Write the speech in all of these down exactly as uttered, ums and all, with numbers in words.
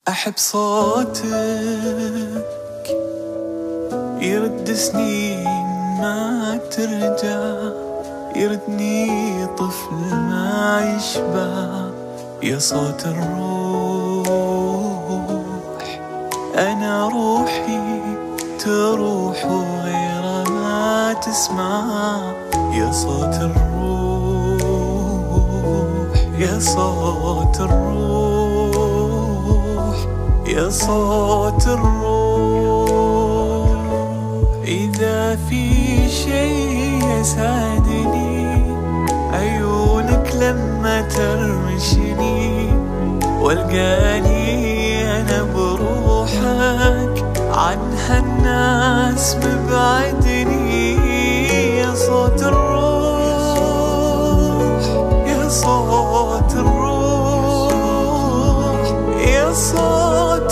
أحب صوتك يرد سنين ما ترجع، يردني طفل ما يشبع. يا صوت الروح أنا روحي تروح وغيرها ما تسمع. يا صوت الروح يا صوت الروح يا صوت الروح. إذا في شيء يسعدني عيونك لما ترمشني، والقاني أنا بروحك عنها الناس مبعدني. يا صوت الروح يا صوت الروح يا صوت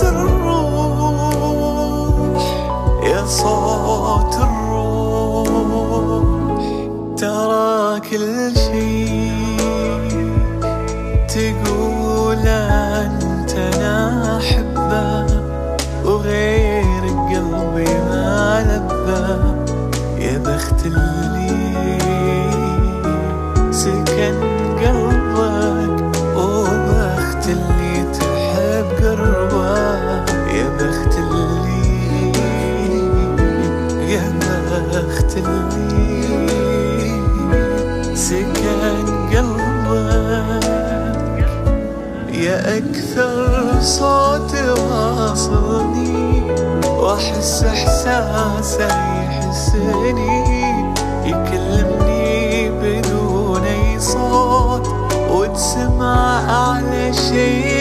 الروح يا صوت الروح. ترى كل شيء تقول أنت أنا أحبه، وغير قلبي ما لبى. يا بخت اللي سكن قلبك، وبخت اللي تحب قربه. يا بخت اللي يا بخت اللي سكن قلبك. يا أكثر صوت واصلني، وأحس إحساسه يحسني. يكلمني بدون أي صوت، وتسمع أعلى شيء